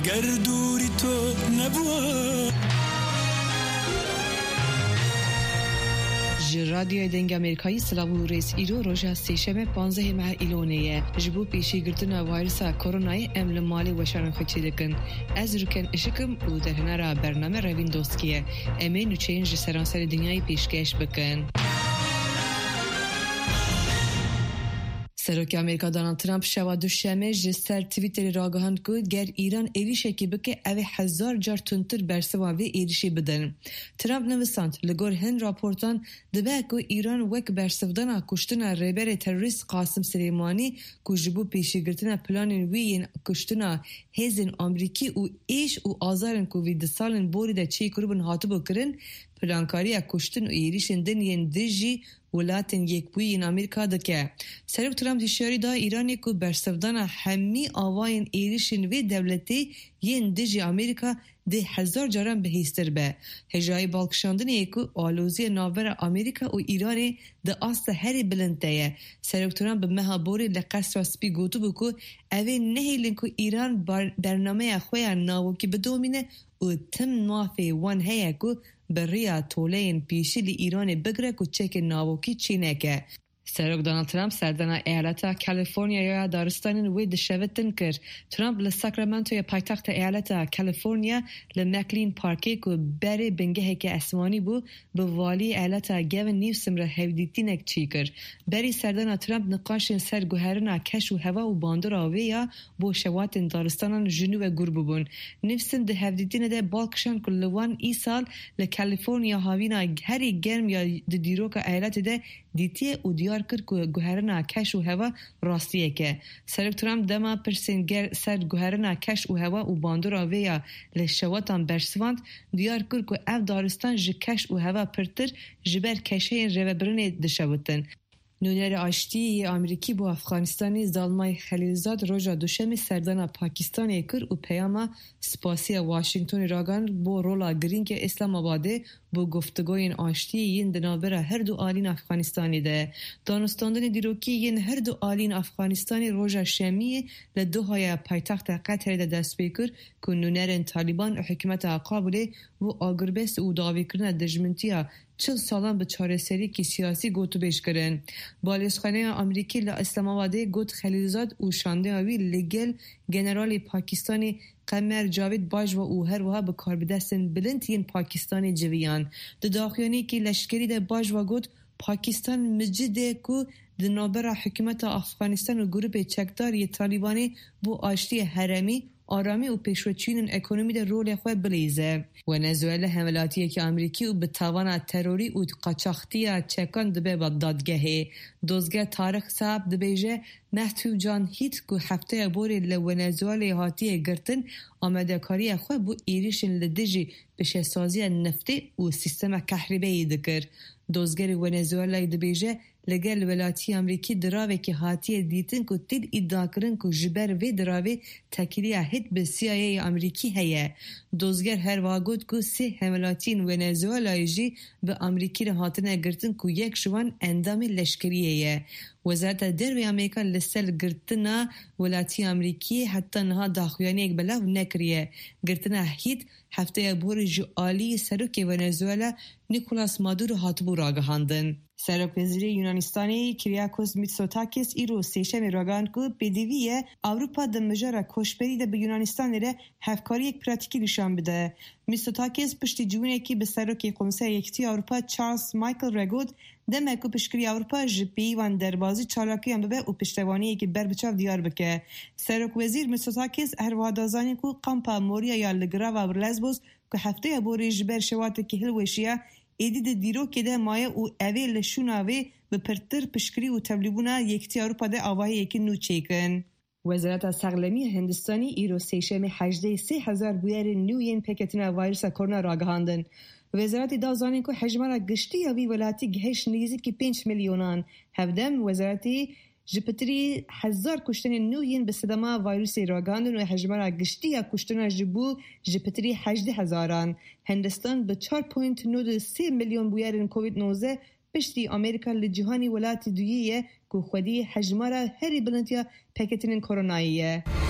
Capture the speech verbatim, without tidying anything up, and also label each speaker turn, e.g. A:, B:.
A: اگر دوری تو نبود.
B: رادیو دنگ امریکایی سلاو ریس ایرو روژا سیشم پانزده ماه ایلونیه جبو پیشی گرتنا ویروس کورونای امل مالی وشان خوچی دکن از رکن اشکم و دهنه را برنامه روین دوستکیه امی نوچین جسرانسر دنیای پیشکش بکن. سروک امریکا دونالد ترامپ شوا دوشنبه جسر توییتر راگهاند که گر ایران ایریشه کی بکه اوه هزار جار تونتر برسوا و ایریشی بدن. ترامپ نویساند لگور هن راپورتان دبه که ایران وک برسودن کشتن ریبر تروریست قاسم سلیمانی که جبو پیشی گرتن پلان وین کشتن هزین آمریکی و ایش و آزارن که وید سالن بوری ده چی کربن هاتبو کرن پلانکاری کشتن و ایریشن دنین دجی ولاتن یک بوی این امریکا دکه. سرب ترامپ دیشاری دا ایرانی که برسودن همی آواین ایریشن و دولتی ین دجی امریکا ده هزار جاران به هیستر به. هجای بالکشاندن یکو آلوزی ناور امریکا و ایرانی ده آست هری بلندتیه. سرب ترامپ به مهابوری لقصر سپی گوتو بکو اوه نهیلن که ایران برنامه خواه ناوکی بدومینه و تم نوافی وان هیا که بریا تولین پیشی لی ایران بگره که چک ناوکی چینه که. سروک دونالد ترامپ سردنا ایالت کالیفرنیا یا دارستان وید شوتن کرد. ترامپ لساکرامنتو یا پایتخت ایالت کالیفرنیا لمکلین پارکی که بره بنگه که اسمانی بو به والی ایالت گوین نیوسم را هفدیتینک چی کرد. بری سردنا ترامپ نقاشن سر گوهرنا کش و هوا و باندر آویا بو شوات دارستان جنوب گرب بون. نیوسم ده هفدیتین ده بالکشان که لوان ای سال لکالیفرنیا هاوینا هری گرم یا دیروک ایالت ده دیتیه و دیار کرد که گوهرنا کش و هوا راستیه که. سرک ترامپ دما پرسنگر سر گوهرنا کش و هوا و باندر آویا لشواتان برسواند دیار کرد که اف دارستان ج کش و هوا پرتر جبر کشه روبرنه دشوتن. نونر آشتی امریکی با افغانستانی زالمای خلیلزاد روژا دوشمی سردان پاکستان کر و پیاما سپاسی واشنگتن راگان با رولا گرین که اسلام آباده با گفتگوی آشتی این دنابر هر دو آلین افغانستانی ده. دانستاندن دیروکی این هر دو آلین افغانستانی روژا شمی لدوهای پایتخت قطر ده دست بیکر که نونر طالبان و حکمت قابله و آگربست و داوی کرن دجمنتیا چل سالان به چاره سری که سیاسی گوتو بیش کرن. بالشخانه امریکی ل اسلام آباده گوت خلیلزاد و شانده آوی لگل جنرال پاکستانی قمر جاوید باج و او هر وها به کار بدستن بلندین پاکستانی جویان. ده داخیانی که لشکری ده باج و گوت پاکستان مجده که ده نابرا حکمت افغانستان و گروپ چکداری طالبانی بو آشتی حرمی آرامی و پیشروچین اکونومی در رول خود بلیزه. ونزوئلا حملاتیه که امریکی و به توان تروری و قاچاقتی چکان دبه با دادگاهی. دوزگاه تاریخ صاحب دبیجه محتوب جان هیت که هفته بوری لونزوئلا هاتیه گرتن آمده کاری خود بو ایریشن لدجی بشه سازی نفتی و سیستم کهربایی دکر. دوزگر ونزوئلا دبیجه لگل ولاتی امریکی دراوه که هاتیه دیتن که تید ادعا کرن که جبر و دراوه تکیلیه هید به سی آی ای امریکی هیه. دوزگر هر واگود که سه حملاتین ونزوئلا جی به امریکی را هاتنه گرتن که یک شوان اندام لشکریه. وزارت دروی امریکا لسل گرتنا ولاتی امریکی حتی نها داخویانی یک بلاو نکریه. گرتنا هید هفته بور جو آلی سروک ونزوئلا نیکولاس مادورو هاتبو راگهاندن. سرک وزیر یونانستانی کریاکوس میتسوتاکیس ایرو سیشم راگان که بدیویه اروپا ده مجرد کشبری ده به یونانستان ره هفکاری یک پراتیکی نشان بده. میتسوتاکیس پشتی جوونه که به سرک کمیسر یکتی اروپا چارلز مایکل رگود دمه که پشکری اروپا جپی وان دربازی چالاکی هم ببه و پشتوانی که بر بچاو دیار بکه. سرک وزیر میتسوتاکیس هر وادازانی که قامپا موریا یا لگرا و لزبوس که هفته بوری جبر شوات که هلوشیه ایدید دیرو که ده مایه و اوه لشوناوه به پرتر پشکری و تبلیبونا یکتی اروپا ده آواهی یکی نو چیکن. وزارت سقلمی هندستانی ایرو سیشم هجده سه هزار بویر نوین پکتنا ویروس کرونا راگهاندن. وزارت دازانی که حجمه گشتی یا وی ولاتی گهش نیزی که پنج میلیونان. هفدم وزارتی جپتری هزار کشتن نوین به صدما ویروسی راگاندن و حجمه گشتی یا کشتن جبو جپتری هجده هزاران. هندستان به چهار پوینت نود سه میلیون بویرن کووید نوزده پشتی امریکا لجهانی ولاتی دوییه که خودی حجمه را هری بلندیا پکتن کروناییه.